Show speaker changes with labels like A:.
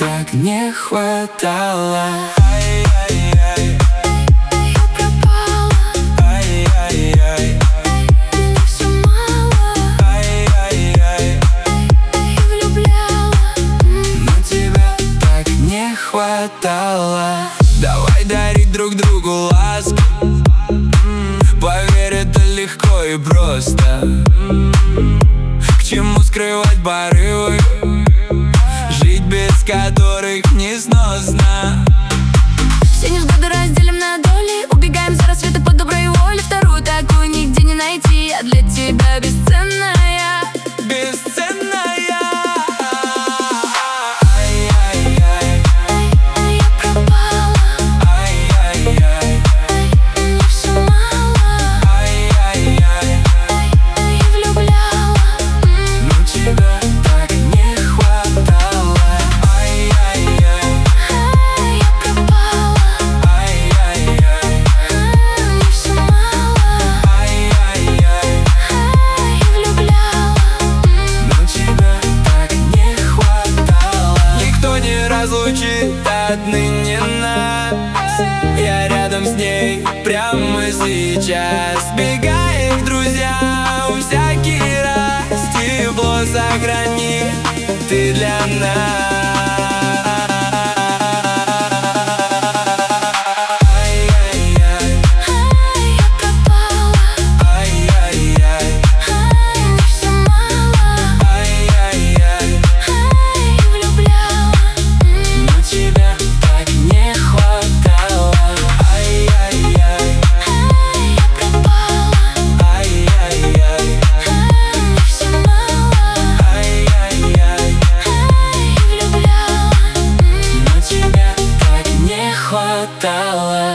A: так не хватало.
B: Ай-яй-яй,
C: Я пропала,
B: ай-яй-яй,
C: мне все мало.
B: ай-яй-яй,
C: Я влюбляла,
A: Но тебя так не хватало.
B: давай дарить друг другу ласку. Поверь, это легко и просто. К чему скрывать порывы, жить без которых несносно.
C: все невзгоды разделим на доли. Убегаем за рассвета по доброй воле. Вторую такую нигде не найти. Я для тебя бесценная,
B: Бесценная.
C: я пропала,
B: Ай-яй-яй,
C: мне все мало.
B: ай-яй-яй,
C: Я влюбляла,
A: Но тебя так не хватало.
B: ай-яй-яй,
C: я пропала,
B: ай-яй-яй,
C: мне все мало.
B: ай-яй-яй,
C: Я влюбляла,
A: Но тебя так не хватало.
B: никто не разлучит отныне нас. Я рядом с ней прямо сейчас. Бегай к друзьям всякий раз. Тепло сохрани ты для нас. Ай-яй-яй,
C: я пропала,
B: ай-яй-яй,
C: мне все мало.
B: ай-яй-яй,
C: Я влюбляла,
A: Но тебя так не хватало.
B: ай-яй-яй,
C: я пропала,
B: ай-яй-яй,
C: мне все мало.
B: ай-яй-яй.
C: Я влюбляла,
A: Но тебя так не хватало.